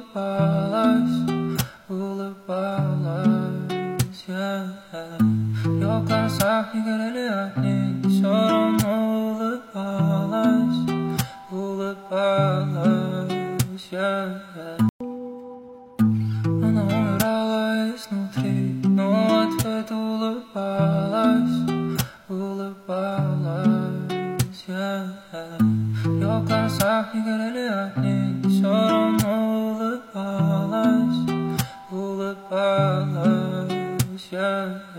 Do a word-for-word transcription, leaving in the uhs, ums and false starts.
улыбалась, улыбалась, yeah. В ее глазах не горели огни, все равно улыбалась, улыбалась, yeah. Она умирала изнутри, но в ответ улыбалась, улыбалась, yeah. В ее глазах не горели огни, все равно улыбалась, улыбалась, yeah.